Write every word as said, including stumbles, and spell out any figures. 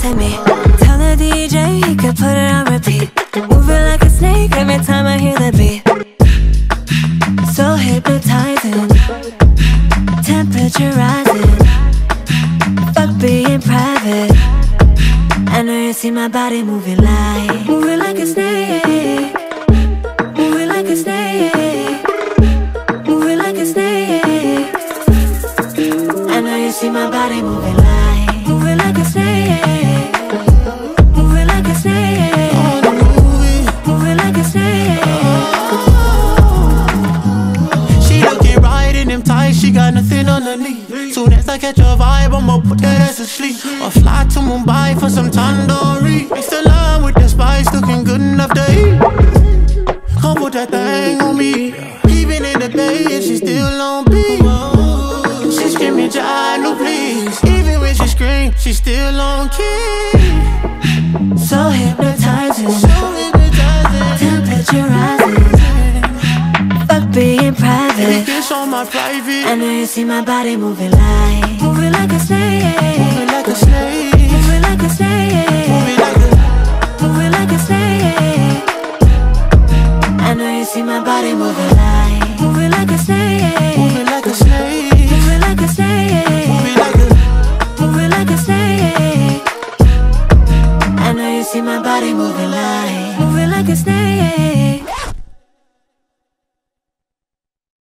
at me. Tell the D J he could put it on repeat. Moving like a snake every time I hear the beat. So hypnotizing, temperature rising. Fuck being private. I know you see my body moving like, moving like a snake, moving like a snake, moving like a snake. I know you see my body moving like, moving like a snake, moving like a snake, moving like a snake. She looking right in them tights, she got nothing underneath. Soon as I catch a vibe, I'ma put that ass to sleep. Or fly to Mumbai for some tandoori. Mix the lime with the spice, looking good enough to eat. Come put that thing on me. Even in the bay, and she still on beat. She screaming, Janu, please. Even when she scream, she still on key. So hypnotizing, so hypnotizing. Temperature rising. Fuck being private. Kiss on my private. I know you see my body moving like, moving like a snake, moving like a snake, moving like a snake, moving like a, moving like a snake. I know you see my body moving